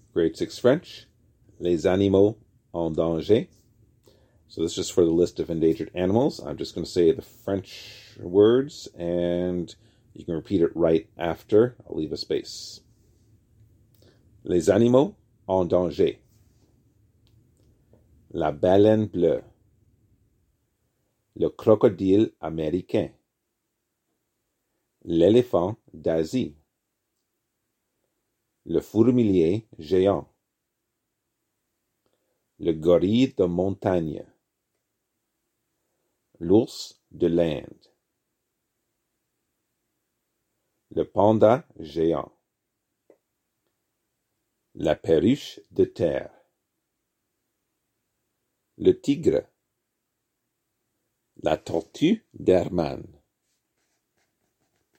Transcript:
Grade 6 French, Les animaux en danger. So this is just for the list of endangered animals. I'm just going to say the French words, and you can repeat it right after. I'll leave a space. Les animaux en danger. La baleine bleue. Le crocodile américain. L'éléphant d'Asie. Le fourmilier géant. Le gorille de montagne. L'ours de l'Inde. Le panda géant. La perruche de terre. Le tigre. La tortue d'Hermann.